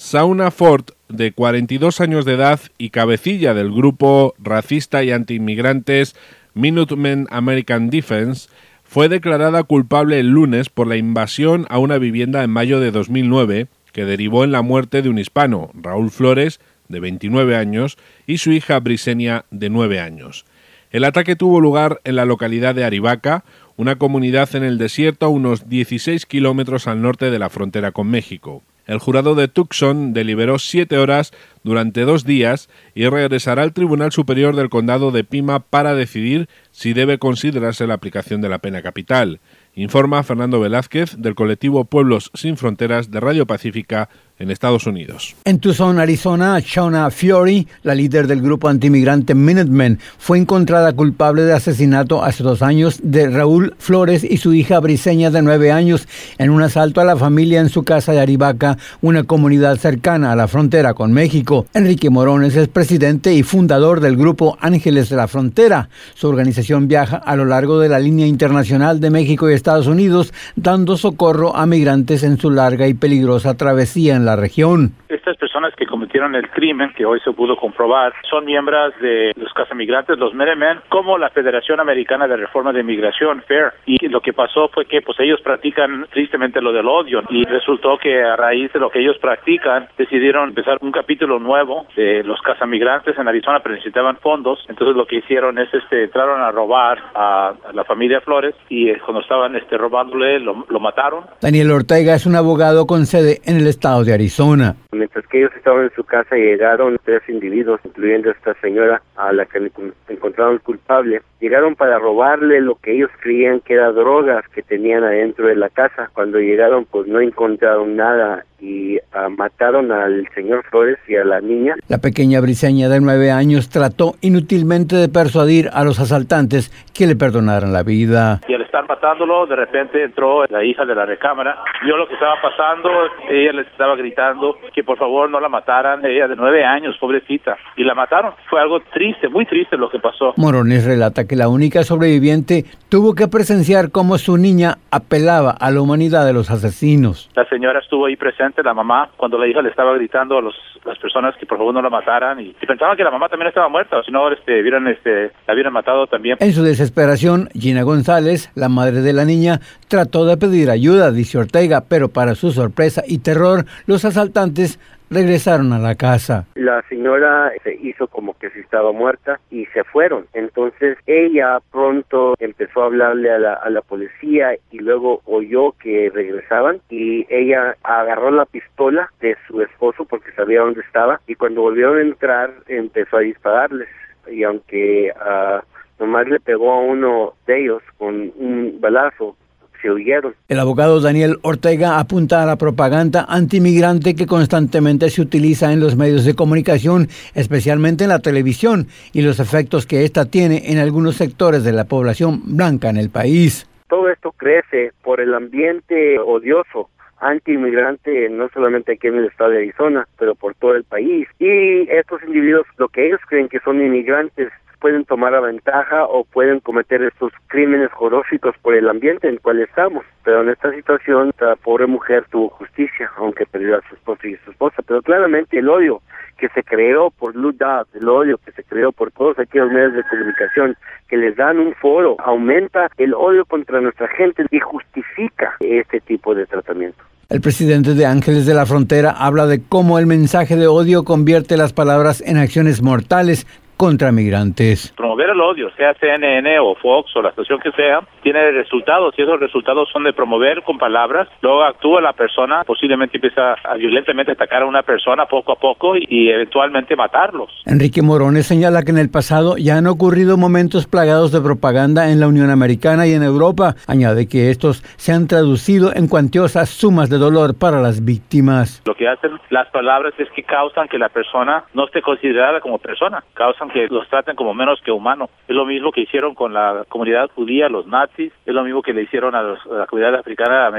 Shauna Ford, de 42 años de edad y cabecilla del grupo racista y antiinmigrantes Minutemen American Defense, fue declarada culpable el lunes por la invasión a una vivienda en mayo de 2009 que derivó en la muerte de un hispano, Raúl Flores, de 29 años, y su hija Brisenia, de 9 años. El ataque tuvo lugar en la localidad de Arivaca, una comunidad en el desierto a unos 16 kilómetros al norte de la frontera con México. El jurado de Tucson deliberó 7 horas durante 2 días y regresará al Tribunal Superior del Condado de Pima para decidir si debe considerarse la aplicación de la pena capital. Informa Fernando Velázquez del colectivo Pueblos Sin Fronteras de Radio Pacífica en Estados Unidos. En Tucson, Arizona, Shauna Fiore, la líder del grupo antimigrante Minutemen, fue encontrada culpable de asesinato hace 2 años de Raúl Flores y su hija Brisenia, de 9 años, en un asalto a la familia en su casa de Arivaca, una comunidad cercana a la frontera con México. Enrique Morones es presidente y fundador del grupo Ángeles de la Frontera. Su organización viaja a lo largo de la línea internacional de México y Estados Unidos, dando socorro a migrantes en su larga y peligrosa travesía en la región. Estas personas que cometieron el crimen, que hoy se pudo comprobar, son miembros de los casamigrantes, los Minutemen, como la Federación Americana de Reforma de Inmigración, FAIR. Y lo que pasó fue que pues ellos practican tristemente lo del odio, y resultó que a raíz de lo que ellos practican, decidieron empezar un capítulo nuevo de los casamigrantes en Arizona, pero necesitaban fondos. Entonces lo que hicieron es entraron a robar a la familia Flores, y cuando estaban robándole, lo mataron. Daniel Ortega es un abogado con sede en el estado de Arizona. Mientras que ellos estaban en su casa, llegaron 3 individuos, incluyendo a esta señora a la que encontraron culpable. Llegaron para robarle lo que ellos creían que era drogas que tenían adentro de la casa. Cuando llegaron, pues no encontraron nada y mataron al señor Flores y a la niña. La pequeña Brisenia, de 9 años, trató inútilmente de persuadir a los asaltantes que le perdonaran la vida. Y al estar matándolo, de repente entró la hija de la recámara, vio lo que estaba pasando, ella les estaba gritando que por favor no la mataran, ella de 9 años, pobrecita, y la mataron. Fue algo triste, muy triste lo que pasó. Morones relata que la única sobreviviente tuvo que presenciar cómo su niña apelaba a la humanidad de los asesinos. La señora estuvo ahí presente, la mamá, cuando la hija le estaba gritando a las personas que por favor no la mataran, y pensaban que la mamá también estaba muerta, o si no la hubieran matado también. En su desesperación, Gina González, la madre de la niña, trató de pedir ayuda, dice Ortega, pero para su sorpresa y terror, los asaltantes regresaron a la casa. La señora se hizo como que si estaba muerta y se fueron. Entonces ella pronto empezó a hablarle a la policía, y luego oyó que regresaban, y ella agarró la pistola de su esposo porque sabía dónde estaba, y cuando volvieron a entrar empezó a dispararles, y aunque nomás le pegó a uno de ellos con un balazo, se huyeron. El abogado Daniel Ortega apunta a la propaganda antimigrante que constantemente se utiliza en los medios de comunicación, especialmente en la televisión, y los efectos que esta tiene en algunos sectores de la población blanca en el país. Todo esto crece por el ambiente odioso anti-inmigrante, no solamente aquí en el estado de Arizona, pero por todo el país. Y estos individuos, lo que ellos creen que son inmigrantes, pueden tomar a ventaja o pueden cometer estos crímenes horríficos por el ambiente en el cual estamos. Pero en esta situación, la pobre mujer tuvo justicia, aunque perdió a su esposo y a su esposa. Pero claramente el odio que se creó por Blue Dot, el odio que se creó por todos aquellos medios de comunicación que les dan un foro, aumenta el odio contra nuestra gente y justifica este tipo de tratamiento. El presidente de Ángeles de la Frontera habla de cómo el mensaje de odio convierte las palabras en acciones mortales contra migrantes. Promover el odio, sea CNN o Fox o la estación que sea, tiene resultados, y esos resultados son de promover con palabras, luego actúa la persona, posiblemente empieza a violentamente atacar a una persona poco a poco y eventualmente matarlos. Enrique Morones señala que en el pasado ya han ocurrido momentos plagados de propaganda en la Unión Americana y en Europa. Añade que estos se han traducido en cuantiosas sumas de dolor para las víctimas. Lo que hacen las palabras es que causan que la persona no esté considerada como persona, causan que los traten como menos que humanos. Es lo mismo que hicieron con la comunidad judía, los nazis, es lo mismo que le hicieron a la comunidad africana,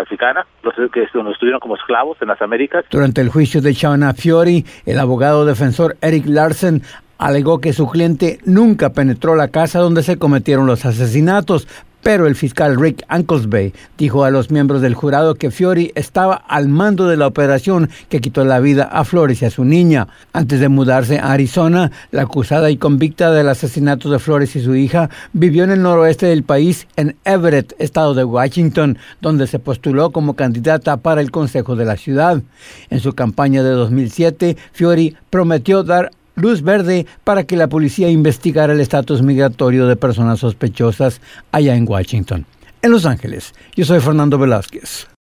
los que nos tuvieron como esclavos en las Américas. Durante el juicio de Shauna Fiore, el abogado defensor Eric Larsen alegó que su cliente nunca penetró la casa donde se cometieron los asesinatos, Pero el fiscal Rick Anklesby dijo a los miembros del jurado que Fiori estaba al mando de la operación que quitó la vida a Flores y a su niña. Antes de mudarse a Arizona, la acusada y convicta del asesinato de Flores y su hija vivió en el noroeste del país, en Everett, estado de Washington, donde se postuló como candidata para el consejo de la ciudad. En su campaña de 2007, Fiori prometió dar luz verde para que la policía investigara el estatus migratorio de personas sospechosas allá en Washington. En Los Ángeles, yo soy Fernando Velázquez.